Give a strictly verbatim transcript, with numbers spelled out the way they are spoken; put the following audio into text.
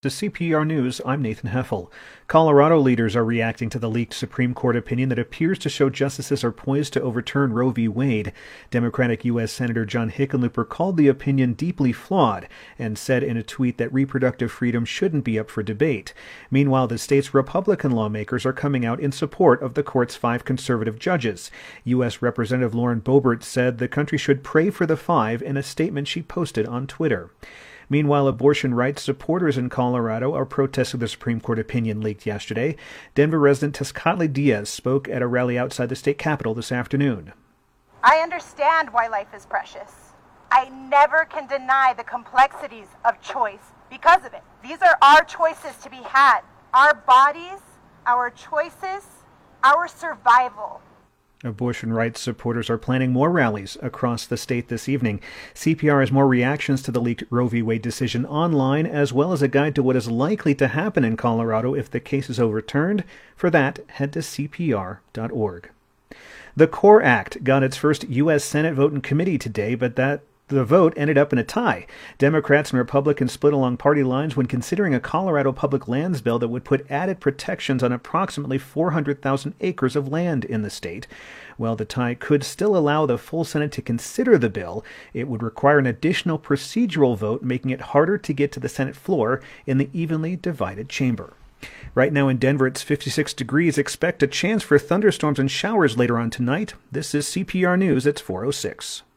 To C P R News, I'm Nathan Heffel. Colorado leaders are reacting to the leaked Supreme Court opinion that appears to show justices are poised to overturn Roe v. Wade. Democratic U S Senator John Hickenlooper called the opinion deeply flawed and said in a tweet that reproductive freedom shouldn't be up for debate. Meanwhile, the state's Republican lawmakers are coming out in support of the court's five conservative judges. U S Representative Lauren Boebert said the country should pray for the five in a statement she posted on Twitter. Meanwhile, abortion rights supporters in Colorado are protesting the Supreme Court opinion leaked yesterday. Denver resident Tezcatli Diaz spoke at a rally outside the state capitol this afternoon. I understand why life is precious. I never can deny the complexities of choice because of it. These are our choices to be had. Our bodies, our choices, our survival. Abortion rights supporters are planning more rallies across the state this evening. C P R has more reactions to the leaked Roe v. Wade decision online, as well as a guide to what is likely to happen in Colorado if the case is overturned. For that, head to C P R dot org. The CORE Act got its first U S Senate vote in committee today, but that the vote ended up in a tie. Democrats and Republicans split along party lines when considering a Colorado public lands bill that would put added protections on approximately four hundred thousand acres of land in the state. While the tie could still allow the full Senate to consider the bill, it would require an additional procedural vote, making it harder to get to the Senate floor in the evenly divided chamber. Right now in Denver, it's fifty-six degrees. Expect a chance for thunderstorms and showers later on tonight. This is C P R News. It's four oh six.